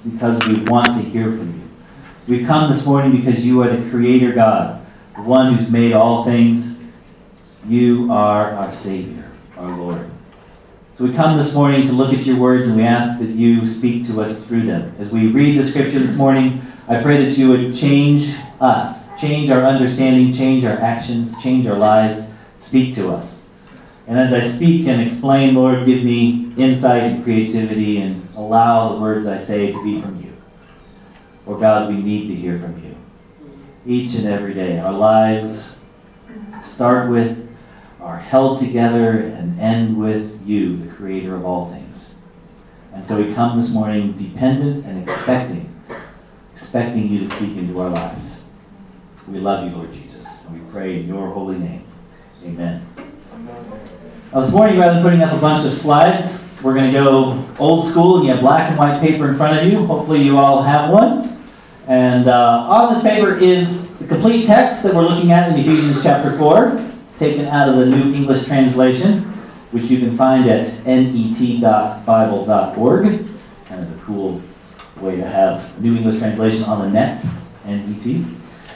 because we want to hear from you. We've come this morning because you are the Creator God, the one who's made all things. You are our Savior, our Lord. So we come this morning to look at your words, and we ask that you speak to us through them. As we read the scripture this morning, I pray that you would change us, change our understanding, change our actions, change our lives, speak to us. And as I speak and explain, Lord, give me insight and creativity and allow the words I say to be from you. For God, we need to hear from you each and every day. Our lives start with, are held together, and end with you, the Creator of all things. And so we come this morning dependent and expecting you to speak into our lives. We love you, Lord Jesus, and we pray in your holy name. Amen. This morning, rather than putting up a bunch of slides, we're going to go old school, and you have black and white paper in front of you. Hopefully you all have one. And on this paper is the complete text that we're looking at in Ephesians chapter 4. It's taken out of the New English Translation, which you can find at net.bible.org. Kind of a cool way to have New English Translation on the net, NET.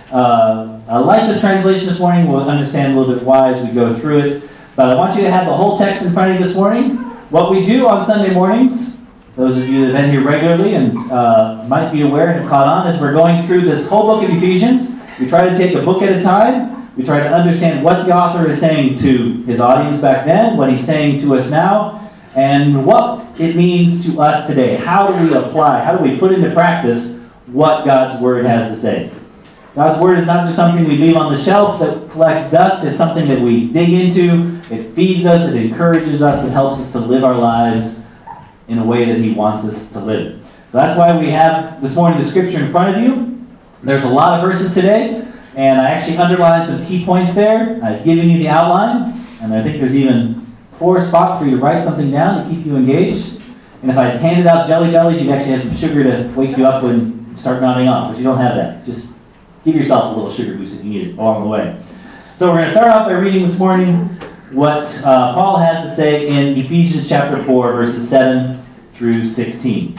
I like this translation this morning. We'll understand a little bit why as we go through it. But I want you to have the whole text in front of you this morning. What we do on Sunday mornings, those of you that have been here regularly and might be aware and have caught on, is we're going through this whole book of Ephesians. We try to take a book at a time. We try to understand what the author is saying to his audience back then, what he's saying to us now, and what it means to us today. How do we apply, how do we put into practice what God's Word has to say? God's Word is not just something we leave on the shelf that collects dust. It's something that we dig into. It feeds us. It encourages us. It helps us to live our lives in a way that He wants us to live. So that's why we have this morning the scripture in front of you. There's a lot of verses today, and I actually underlined some key points there. I've given you the outline, and I think there's even 4 spots for you to write something down to keep you engaged. And if I handed out Jelly Bellies, you'd actually have some sugar to wake you up when you start nodding off, but you don't have that. Just give yourself a little sugar boost if you need it along the way. So we're going to start off by reading this morning what Paul has to say in Ephesians chapter 4, verses 7 through 16.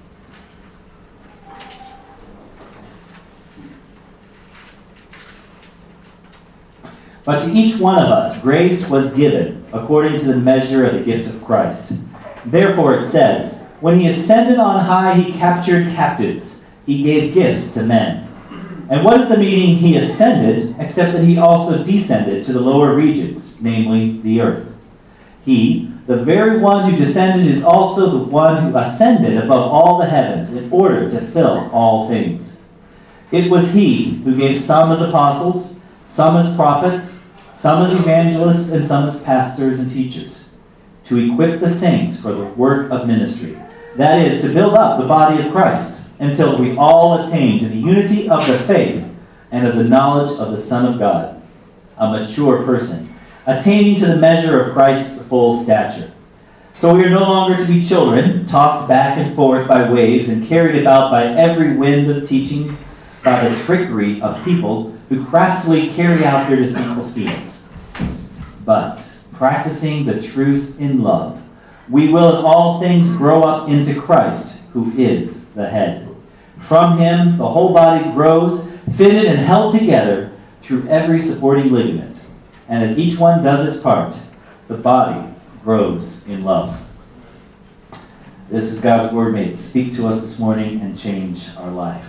But to each one of us grace was given according to the measure of the gift of Christ. Therefore it says, when He ascended on high, He captured captives. He gave gifts to men. And what is the meaning He ascended, except that He also descended to the lower regions, namely the earth? He, the very one who descended, is also the one who ascended above all the heavens in order to fill all things. It was He who gave some as apostles, some as prophets, some as evangelists, and some as pastors and teachers, to equip the saints for the work of ministry, that is, to build up the body of Christ, until we all attain to the unity of the faith and of the knowledge of the Son of God, a mature person, attaining to the measure of Christ's full stature. So we are no longer to be children, tossed back and forth by waves and carried about by every wind of teaching, by the trickery of people who craftily carry out their deceitful schemes. But, practicing the truth in love, we will in all things grow up into Christ, who is the head. From Him, the whole body grows, fitted and held together through every supporting ligament. And as each one does its part, the body grows in love. This is God's Word. May it speak to us this morning and change our life.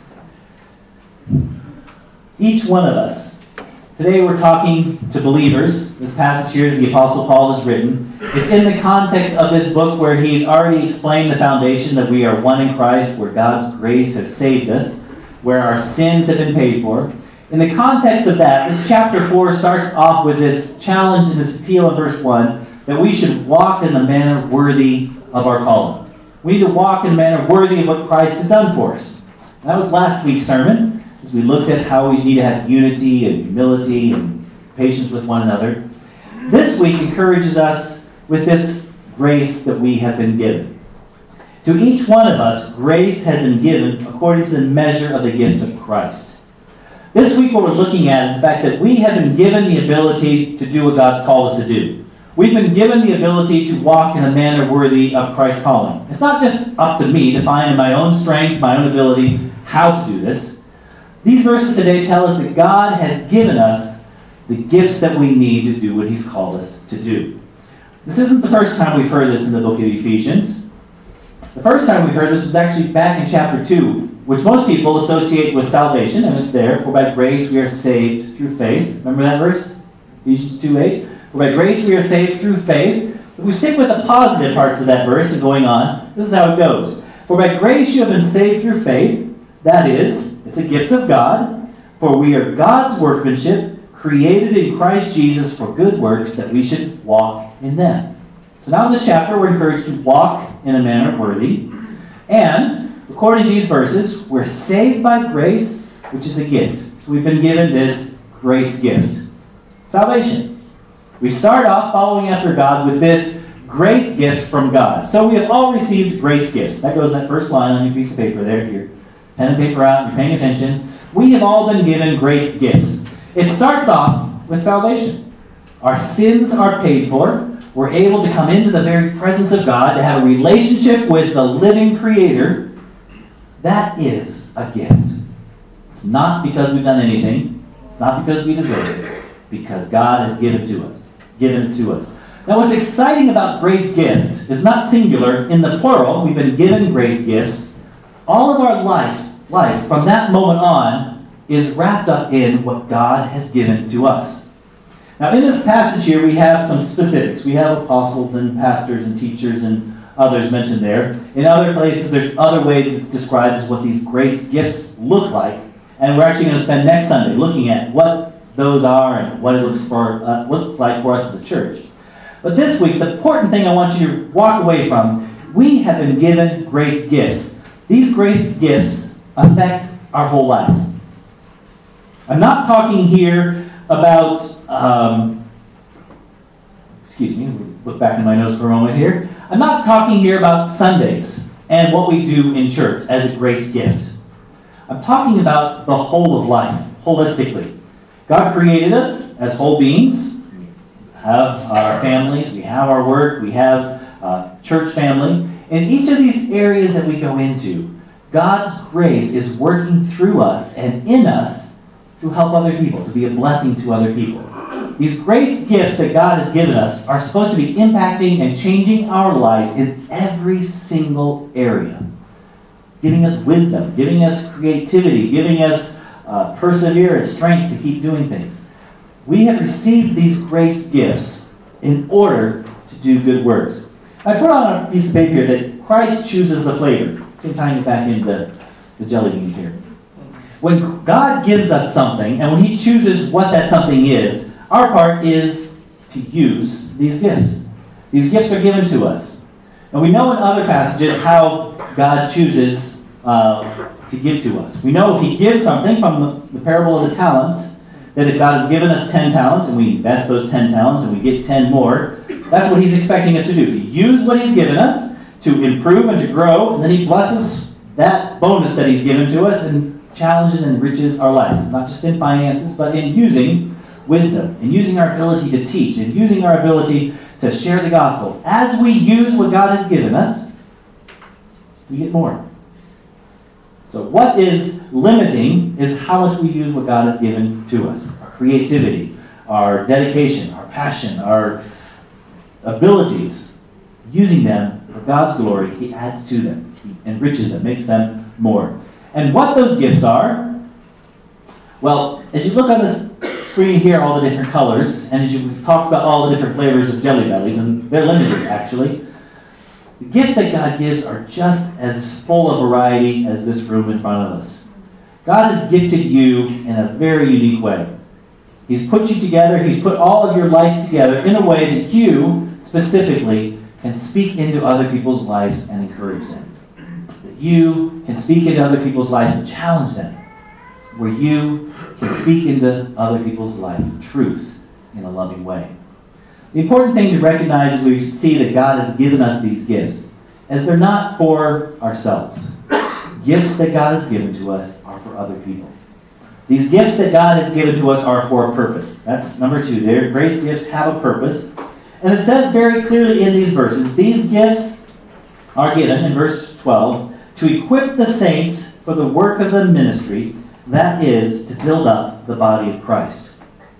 Each one of us. Today we're talking to believers. This passage here that the Apostle Paul has written, it's in the context of this book where he's already explained the foundation that we are one in Christ, where God's grace has saved us, where our sins have been paid for. In the context of that, this chapter 4 starts off with this challenge and this appeal in verse 1 that we should walk in the manner worthy of our calling. We need to walk in a manner worthy of what Christ has done for us. That was last week's sermon, as we looked at how we need to have unity and humility and patience with one another. This week encourages us with this grace that we have been given. To each one of us, grace has been given according to the measure of the gift of Christ. This week what we're looking at is the fact that we have been given the ability to do what God's called us to do. We've been given the ability to walk in a manner worthy of Christ's calling. It's not just up to me to find in my own strength, my own ability, how to do this. These verses today tell us that God has given us the gifts that we need to do what He's called us to do. This isn't the first time we've heard this in the book of Ephesians. The first time we heard this was actually back in chapter 2, which most people associate with salvation, and it's there. For by grace we are saved through faith. Remember that verse? Ephesians 2:8. For by grace we are saved through faith. If we stick with the positive parts of that verse and going on, this is how it goes. For by grace you have been saved through faith. That is, it's a gift of God. For we are God's workmanship, created in Christ Jesus for good works, that we should walk in them. So now in this chapter, we're encouraged to walk in a manner worthy. And, according to these verses, we're saved by grace, which is a gift. So we've been given this grace gift. Salvation. We start off following after God with this grace gift from God. So we have all received grace gifts. That goes in that first line on your piece of paper there. If you're pen and paper out, you're paying attention. We have all been given grace gifts. It starts off with salvation. Our sins are paid for. We're able to come into the very presence of God, to have a relationship with the living Creator. That is a gift. It's not because we've done anything. It's not because we deserve it. Because God has given it to us. Now what's exciting about grace gift is not singular. In the plural, we've been given grace gifts. All of our life from that moment on is wrapped up in what God has given to us. Now in this passage here we have some specifics. We have apostles and pastors and teachers and others mentioned there. In other places there's other ways it's described as what these grace gifts look like. And we're actually going to spend next Sunday looking at what those are and what it looks like for us as a church. But this week, the important thing I want you to walk away from, we have been given grace gifts. These grace gifts affect our whole life. I'm not talking here about, look back in my notes for a moment here. I'm not talking here about Sundays and what we do in church as a grace gift. I'm talking about the whole of life, holistically. God created us as whole beings. We have our families, we have our work, we have church family. In each of these areas that we go into, God's grace is working through us and in us to help other people, to be a blessing to other people. These grace gifts that God has given us are supposed to be impacting and changing our life in every single area. Giving us wisdom, giving us creativity, giving us perseverance, strength to keep doing things. We have received these grace gifts in order to do good works. I put on a piece of paper here that Christ chooses the flavor. See, I'm tying it back into the jelly beans here. When God gives us something, and when He chooses what that something is, our part is to use these gifts. These gifts are given to us. And we know in other passages how God chooses to give to us. We know if He gives something from the parable of the talents, that if God has given us 10 talents and we invest those 10 talents and we get 10 more, that's what He's expecting us to do. To use what He's given us, to improve and to grow, and then He blesses that bonus that He's given to us and challenges and enriches our life. Not just in finances, but in using wisdom, in using our ability to teach, in using our ability to share the gospel. As we use what God has given us, we get more. So what is limiting is how much we use what God has given to us. Our creativity, our dedication, our passion, our abilities. Using them for God's glory, He adds to them. He enriches them, makes them more. And what those gifts are, well, as you look on this screen here, all the different colors, and as we've talked about all the different flavors of Jelly Bellies, and they're limited actually, the gifts that God gives are just as full of variety as this room in front of us. God has gifted you in a very unique way. He's put you together, He's put all of your life together in a way that you, specifically, can speak into other people's lives and encourage them. That you can speak into other people's lives and challenge them. Where you can speak into other people's life truth in a loving way. The important thing to recognize as we see that God has given us these gifts is they're not for ourselves. Gifts that God has given to us are for other people. These gifts that God has given to us are for a purpose. That's number 2. Their grace gifts have a purpose. And it says very clearly in these verses, these gifts are given, in verse 12, to equip the saints for the work of the ministry, that is, to build up the body of Christ.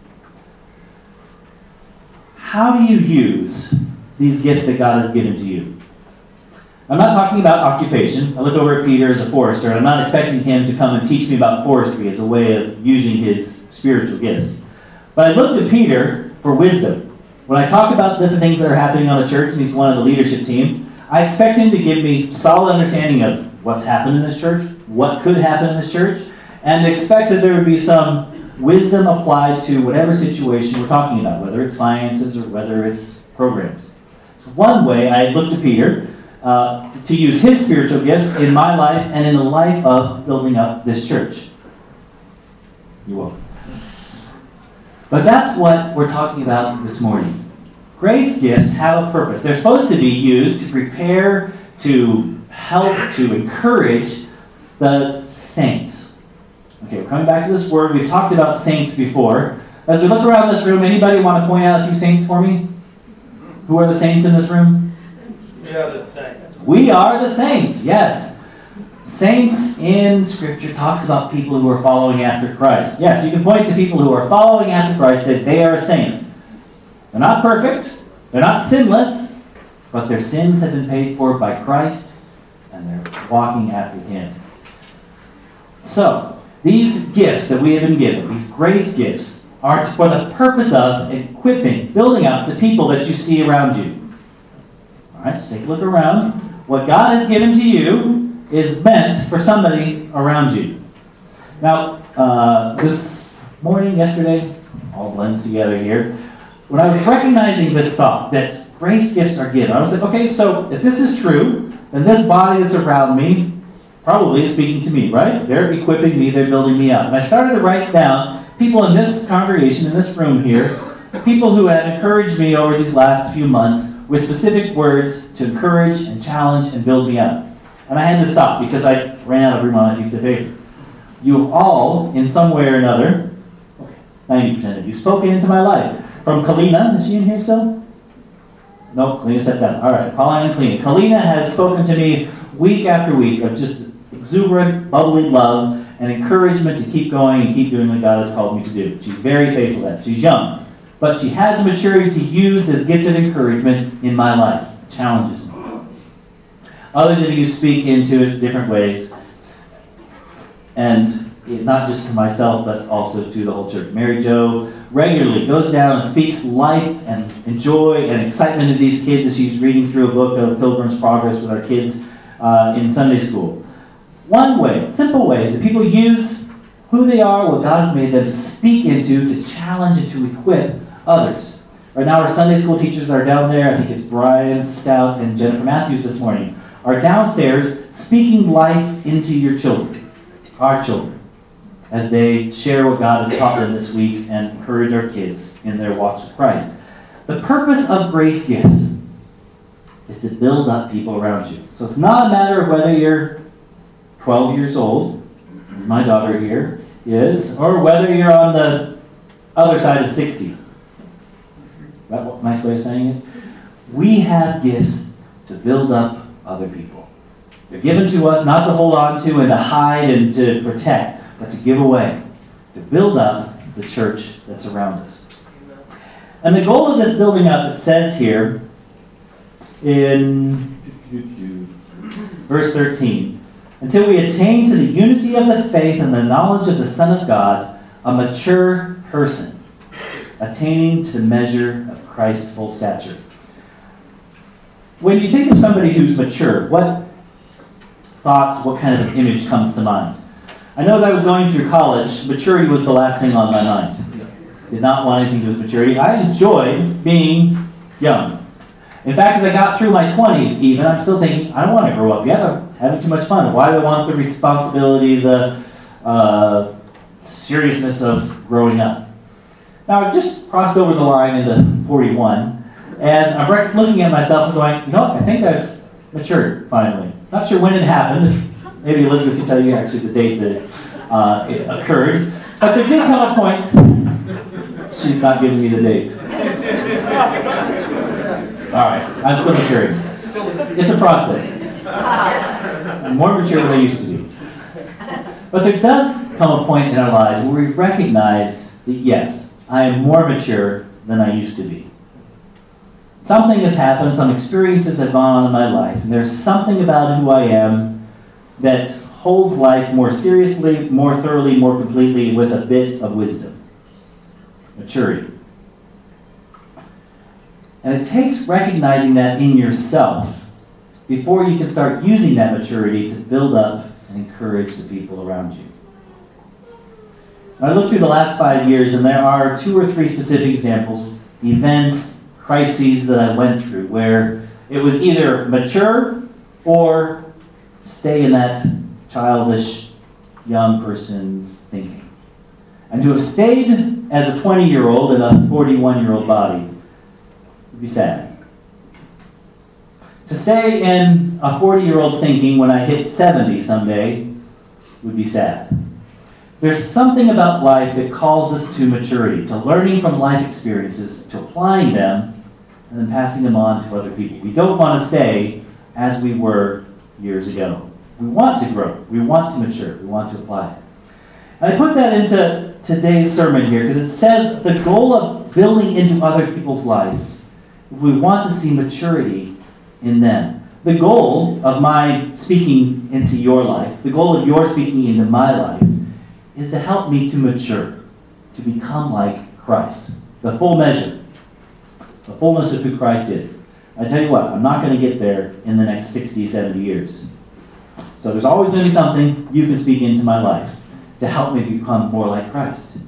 How do you use these gifts that God has given to you? I'm not talking about occupation. I look over at Peter as a forester, and I'm not expecting him to come and teach me about forestry as a way of using his spiritual gifts. But I look to Peter for wisdom. When I talk about different things that are happening on the church, and he's one of the leadership team, I expect him to give me solid understanding of what's happened in this church, what could happen in this church, and expect that there would be some wisdom applied to whatever situation we're talking about, whether it's finances or whether it's programs. So one way I look to Peter to use his spiritual gifts in my life and in the life of building up this church. You're welcome. But that's what we're talking about this morning. Grace gifts have a purpose. They're supposed to be used to prepare, to help, to encourage the saints. Okay, we're coming back to this word. We've talked about saints before. As we look around this room, anybody want to point out a few saints for me? Who are the saints in this room? We are the saints. We are the saints, yes. Saints in Scripture talks about people who are following after Christ. Yes, you can point to people who are following after Christ that they are a saint. They're not perfect, they're not sinless, but their sins have been paid for by Christ, and they're walking after Him. So, these gifts that we have been given, these grace gifts, are for the purpose of equipping, building up the people that you see around you. All right, so take a look around. What God has given to you is meant for somebody around you. Now, this morning, yesterday, all blends together here, when I was recognizing this thought that grace gifts are given, I was like, okay, so if this is true, then this body that's around me probably is speaking to me, right? They're equipping me, they're building me up. And I started to write down people in this congregation, in this room here, people who have encouraged me over these last few months with specific words to encourage and challenge and build me up. And I had to stop because I ran out of room on a piece of paper. You have all, in some way or another, 90% of you, spoken into my life. From Kalina, is she in here still? Nope, Kalina sat down. All right, Pauline and Kalina. Kalina has spoken to me week after week of just exuberant, bubbly love and encouragement to keep going and keep doing what God has called me to do. She's very faithful at it. She's young, but she has the maturity to use this gift of encouragement in my life. It challenges me. Others of you speak into it different ways, and not just to myself, but also to the whole church. Mary Jo regularly goes down and speaks life and joy and excitement to these kids as she's reading through a book of Pilgrim's Progress with our kids in Sunday school. One way, simple way, is that people use who they are, what God has made them to speak into, to challenge and to equip others. Right now our Sunday school teachers are down there. I think it's Brian Stout and Jennifer Matthews this morning, are downstairs speaking life into your children, our children, as they share what God has taught them this week and encourage our kids in their walks with Christ. The purpose of grace gifts is to build up people around you. So it's not a matter of whether you're 12 years old, as my daughter here is, or whether you're on the other side of 60. That a nice way of saying it? We have gifts to build up other people. They're given to us not to hold on to and to hide and to protect, but to give away, to build up the church that's around us. And the goal of this building up, it says here in verse 13, until we attain to the unity of the faith and the knowledge of the Son of God, a mature person, attaining to the measure of Christ's full stature. When you think of somebody who's mature, what thoughts, what kind of image comes to mind? I know as I was going through college, maturity was the last thing on my mind. Did not want anything to do with maturity. I enjoyed being young. In fact, as I got through my 20s even, I'm still thinking, I don't want to grow up yet. I'm having too much fun. Why do I want the responsibility, the seriousness of growing up? Now, I've just crossed over the line into 41, and I'm looking at myself and going, you know what, I think I've matured finally. Not sure when it happened. Maybe Elizabeth can tell you actually the date that it occurred. But there did come a point. She's not giving me the date. All right, I'm still maturing. It's a process. I'm more mature than I used to be. But there does come a point in our lives where we recognize that, yes, I am more mature than I used to be. Something has happened, some experiences have gone on in my life, and there's something about who I am that holds life more seriously, more thoroughly, more completely, with a bit of wisdom. Maturity. And it takes recognizing that in yourself before you can start using that maturity to build up and encourage the people around you. I looked through the last 5 years, and there are 2 or 3 specific examples, events, crises that I went through, where it was either mature or stay in that childish young person's thinking. And to have stayed as a 20-year-old in a 41-year-old body would be sad. To stay in a 40-year-old's thinking when I hit 70 someday would be sad. There's something about life that calls us to maturity, to learning from life experiences, to applying them, and then passing them on to other people. We don't want to stay as we were years ago. We want to grow. We want to mature. We want to apply it. And I put that into today's sermon here because it says the goal of building into other people's lives, if we want to see maturity in them. The goal of my speaking into your life, the goal of your speaking into my life, is to help me to mature, to become like Christ. The full measure, the fullness of who Christ is. I tell you what, I'm not going to get there in the next 60, 70 years. So there's always going to be something you can speak into my life to help me become more like Christ.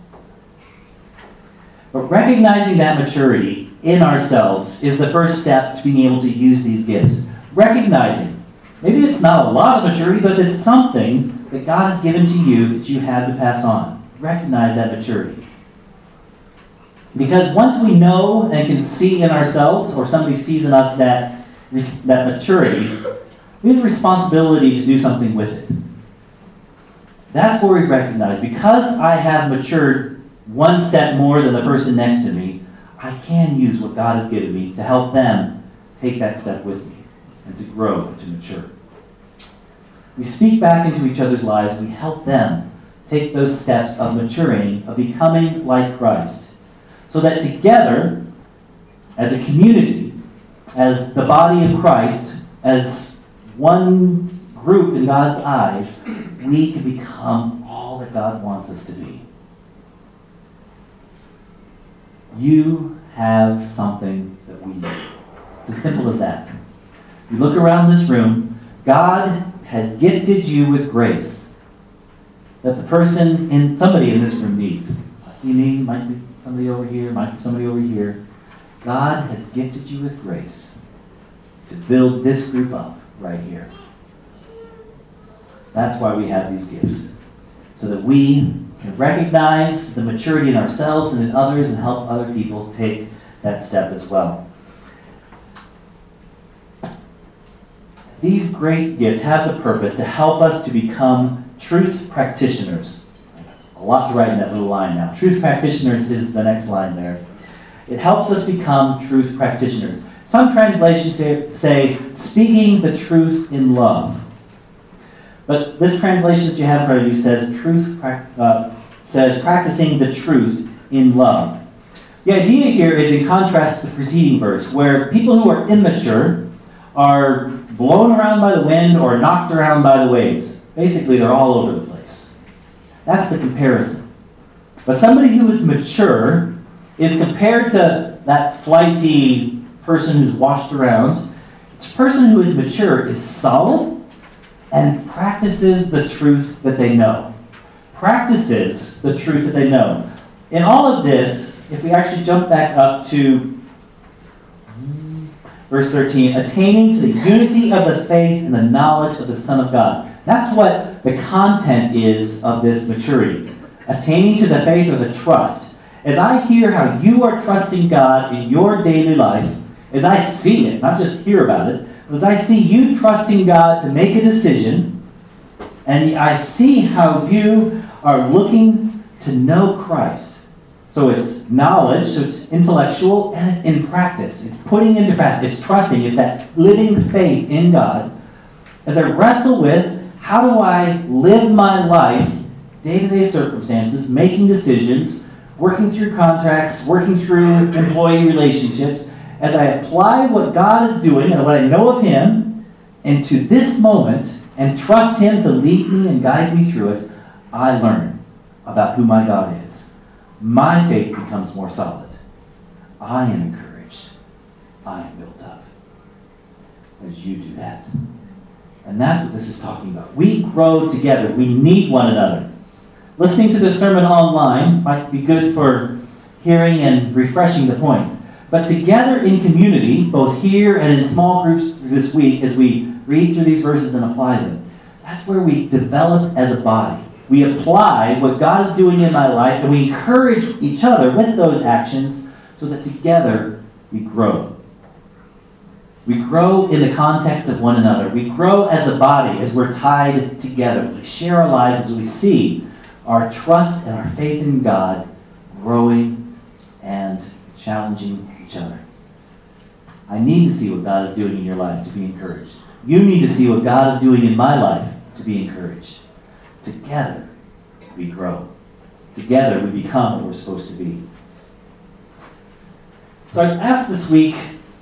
But recognizing that maturity in ourselves is the first step to being able to use these gifts. Recognizing, maybe it's not a lot of maturity, but it's something that God has given to you that you have to pass on. Recognize that maturity. Because once we know and can see in ourselves, or somebody sees in us that maturity, we have the responsibility to do something with it. That's where we recognize, because I have matured one step more than the person next to me, I can use what God has given me to help them take that step with me and to grow and to mature. We speak back into each other's lives. We help them take those steps of maturing, of becoming like Christ, so that together, as a community, as the body of Christ, as one group in God's eyes, we can become all that God wants us to be. You have something that we need. It's as simple as that. You look around this room, God has gifted you with grace that somebody in this room needs. You need, might be somebody over here, might be somebody over here. God has gifted you with grace to build this group up right here. That's why we have these gifts. So that we can recognize the maturity in ourselves and in others and help other people take that step as well. These grace gifts have the purpose to help us to become truth practitioners. A lot to write in that little line now. Truth practitioners is the next line there. It helps us become truth practitioners. Some translations say speaking the truth in love. But this translation that you have in front of you says practicing the truth in love. The idea here is in contrast to the preceding verse, where people who are immature are blown around by the wind or knocked around by the waves. Basically, they're all over the place. That's the comparison. But somebody who is mature is compared to that flighty person who's washed around. This person who is mature is solid and practices the truth that they know. Practices the truth that they know. In all of this, if we actually jump back up to verse 13, attaining to the unity of the faith and the knowledge of the Son of God. That's what the content is of this maturity. Attaining to the faith or the trust. As I hear how you are trusting God in your daily life, as I see it, not just hear about it, but as I see you trusting God to make a decision, and I see how you are looking to know Christ So it's knowledge, so it's intellectual, and it's in practice. It's putting into practice. It's trusting. It's that living faith in God. As I wrestle with, how do I live my life, day-to-day circumstances, making decisions, working through contracts, working through employee relationships, as I apply what God is doing and what I know of Him into this moment and trust Him to lead me and guide me through it, I learn about who my God is. My faith becomes more solid. I am encouraged. I am built up as you do that. And that's what this is talking about. We grow together. We need one another. Listening to the sermon online might be good for hearing and refreshing the points. But together in community, both here and in small groups this week, as we read through these verses and apply them, that's where we develop as a body. We apply what God is doing in my life, and we encourage each other with those actions so that together we grow. We grow in the context of one another. We grow as a body as we're tied together. We share our lives as we see our trust and our faith in God growing and challenging each other. I need to see what God is doing in your life to be encouraged. You need to see what God is doing in my life to be encouraged. Together, we grow. Together, we become what we're supposed to be. So I asked this week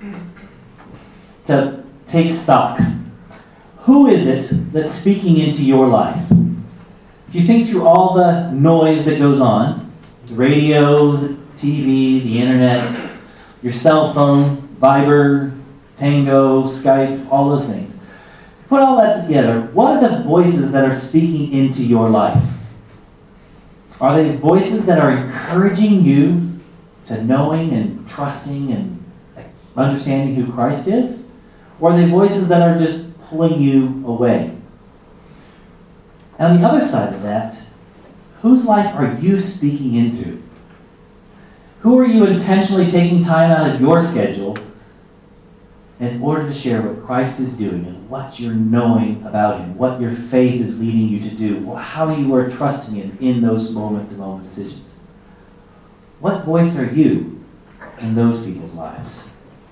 to take stock. Who is it that's speaking into your life? If you think through all the noise that goes on, the radio, the TV, the internet, your cell phone, Viber, Tango, Skype, all those things. Put all that together. What are the voices that are speaking into your life? Are they voices that are encouraging you to knowing and trusting and understanding who Christ is? Or are they voices that are just pulling you away? And on the other side of that, whose life are you speaking into? Who are you intentionally taking time out of your schedule in order to share what Christ is doing and what you're knowing about Him, what your faith is leading you to do, or how you are trusting Him in those moment-to-moment decisions? What voice are you in those people's lives?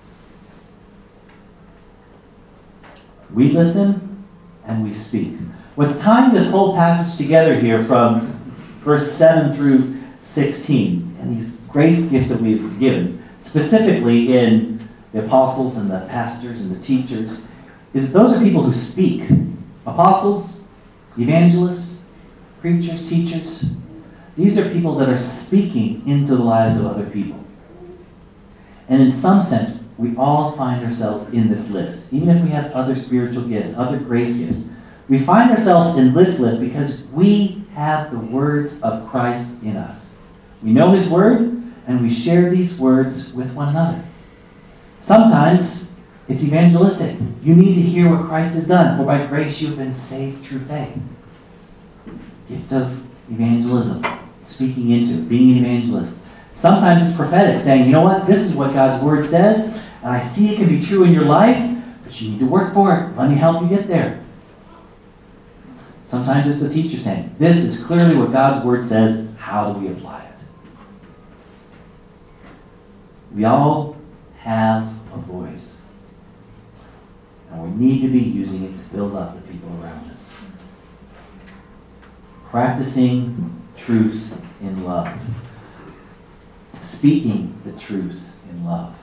We listen and we speak. What's tying this whole passage together here from verse 7 through 16, and these grace gifts that we've been given, specifically in the apostles and the pastors and the teachers, is those are people who speak. Apostles, evangelists, preachers, teachers. These are people that are speaking into the lives of other people. And in some sense, we all find ourselves in this list. Even if we have other spiritual gifts, other grace gifts, we find ourselves in this list because we have the words of Christ in us. We know His Word, and we share these words with one another. Sometimes it's evangelistic. You need to hear what Christ has done, for by grace you have been saved through faith. Gift of evangelism, speaking into it, being an evangelist. Sometimes it's prophetic, saying, you know what, this is what God's Word says, and I see it can be true in your life, but you need to work for it. Let me help you get there. Sometimes it's the teacher saying, this is clearly what God's Word says. How do we apply it? We all have a voice. And we need to be using it to build up the people around us. Practicing truth in love. Speaking the truth in love.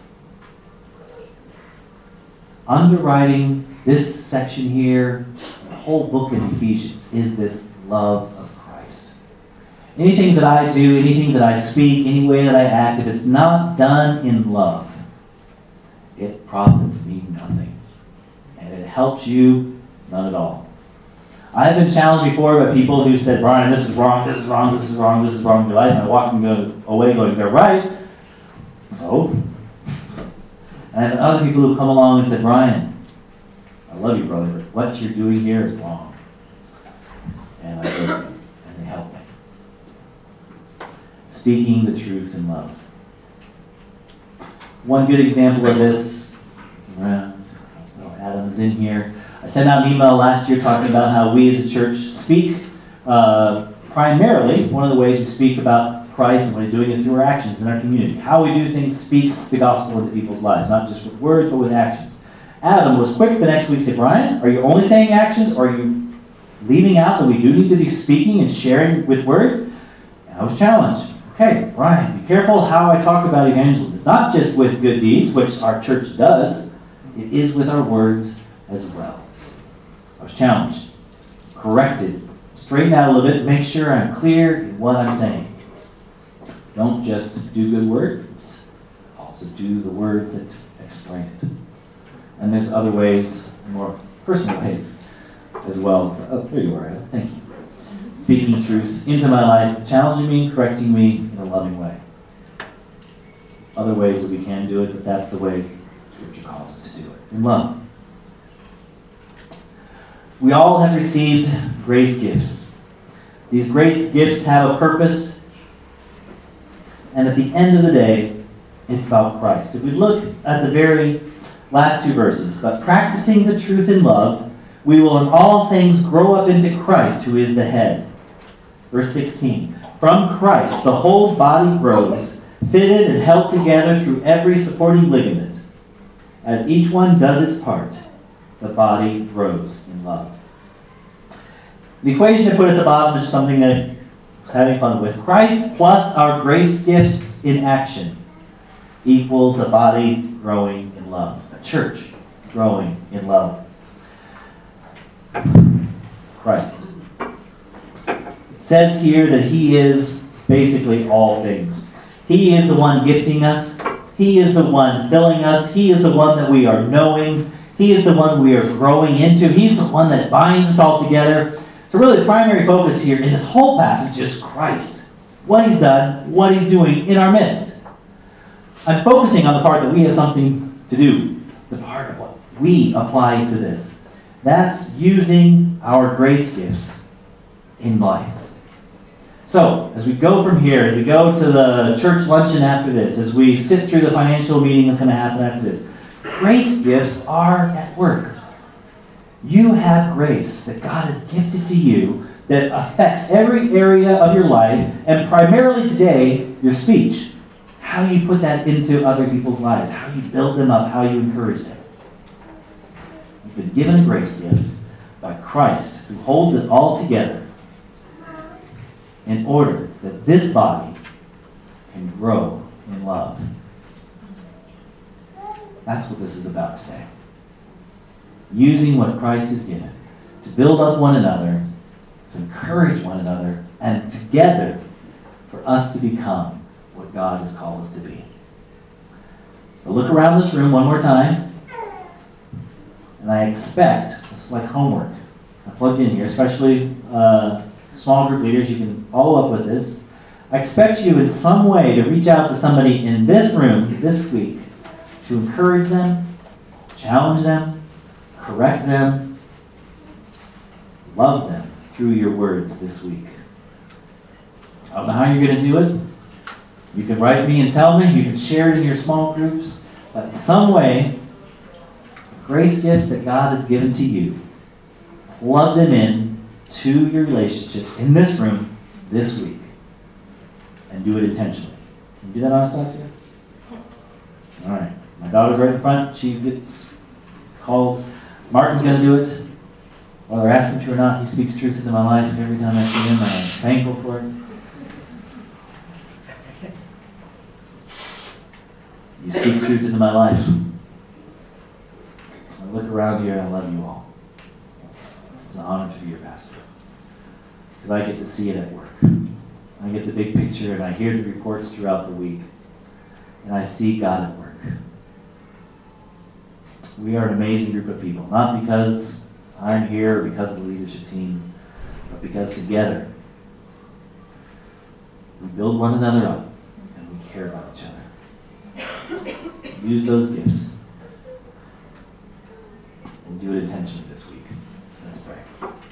Underwriting this section here, the whole book of Ephesians, is this love of Christ. Anything that I do, anything that I speak, any way that I act, if it's not done in love, it profits me nothing. And it helps you none at all. I've been challenged before by people who said, Brian, this is wrong, this is wrong, this is wrong, this is wrong in your life. And I walk away going, they're right. So? And I have other people who come along and said, Brian, I love you, brother, but what you're doing here is wrong. And I go, and they help me. Speaking the truth in love. One good example of this, Adam's in here. I sent out an email last year talking about how we as a church speak primarily, one of the ways we speak about Christ and what he's doing is through our actions in our community. How we do things speaks the gospel into people's lives, not just with words, but with actions. Adam was quick the next week to say, Brian, are you only saying actions, or are you leaving out that we do need to be speaking and sharing with words? And I was challenged. Okay, Brian, be careful how I talk about evangelism. It's not just with good deeds, which our church does. It is with our words as well. I was challenged, corrected, straighten out a little bit, make sure I'm clear in what I'm saying. Don't just do good words, also do the words that explain it. And there's other ways, more personal ways as well. So, there you are. Thank you. Speaking truth into my life, challenging me, correcting me in a loving way. Other ways that we can do it, but that's the way Scripture calls us to do it, in love. We all have received grace gifts. These grace gifts have a purpose, and at the end of the day, it's about Christ. If we look at the very last two verses, but practicing the truth in love, we will in all things grow up into Christ, who is the head. Verse 16, from Christ the whole body grows, fitted and held together through every supporting ligament. As each one does its part, the body grows in love. The equation I put at the bottom is something that I was having fun with. Christ plus our grace gifts in action equals a body growing in love. A church growing in love. Christ. It says here that He is basically all things. He is the one gifting us. He is the one filling us. He is the one that we are knowing. He is the one we are growing into. He's the one that binds us all together. So really the primary focus here in this whole passage is Christ. What He's done, what He's doing in our midst. I'm focusing on the part that we have something to do. The part of what we apply to this. That's using our grace gifts in life. So, as we go from here, as we go to the church luncheon after this, as we sit through the financial meeting that's going to happen after this, grace gifts are at work. You have grace that God has gifted to you that affects every area of your life, and primarily today, your speech. How you put that into other people's lives, how you build them up, how you encourage them. You've been given a grace gift by Christ, who holds it all together in order that this body can grow in love. That's what this is about today. Using what Christ has given to build up one another, to encourage one another, and together for us to become what God has called us to be. So look around this room one more time, and I expect, it's like homework, I plugged in here, especially small group leaders, you can follow up with this. I expect you in some way to reach out to somebody in this room this week to encourage them, challenge them, correct them, love them through your words this week. I don't know how you're going to do it. You can write me and tell me. You can share it in your small groups. But in some way, the grace gifts that God has given to you, plug them in to your relationships in this room this week. And do it intentionally. Can you do that, Anastasia? All right. My daughter's right in front. She gets called. Martin's going to do it. Whether I ask him to or not, he speaks truth into my life every time I see him. I'm thankful for it. You speak truth into my life. I look around here and I love you all. It's an honor to be your pastor. Because I get to see it at work. I get the big picture and I hear the reports throughout the week. And I see God at work. We are an amazing group of people. Not because I'm here or because of the leadership team, but because together we build one another up and we care about each other. Use those gifts and do it intentionally this week. Let's pray.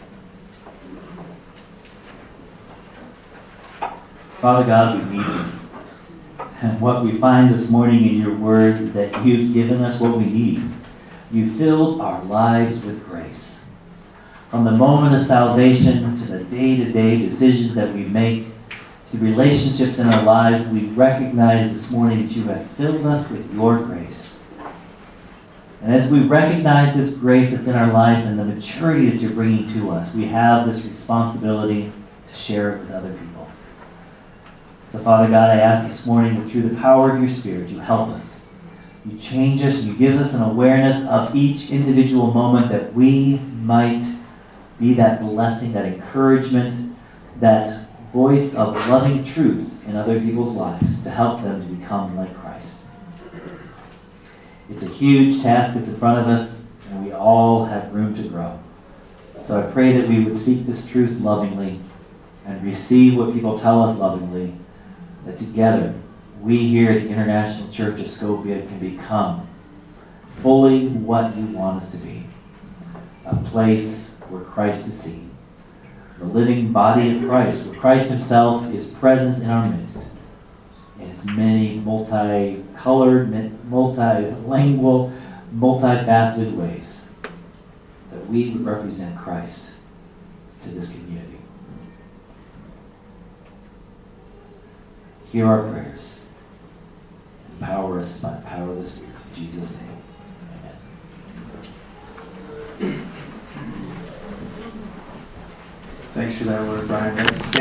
Father God, we need you. And what we find this morning in your words is that you've given us what we need. You filled our lives with grace. From the moment of salvation to the day-to-day decisions that we make, to the relationships in our lives, we recognize this morning that you have filled us with your grace. And as we recognize this grace that's in our life and the maturity that you're bringing to us, we have this responsibility to share it with other people. So Father God, I ask this morning that through the power of your Spirit, you help us. You change us, you give us an awareness of each individual moment that we might be that blessing, that encouragement, that voice of loving truth in other people's lives to help them to become like Christ. It's a huge task that's in front of us, and we all have room to grow. So I pray that we would speak this truth lovingly and receive what people tell us lovingly, that together we here at the International Church of Skopje can become fully what you want us to be. A place where Christ is seen. The living body of Christ, where Christ himself is present in our midst. In its many multicolored, multilingual, multifaceted ways. That we would represent Christ to this community. Hear our prayers. Empower us by the power of the Spirit. In Jesus' name. Amen. Thanks for that word, Brian. Let's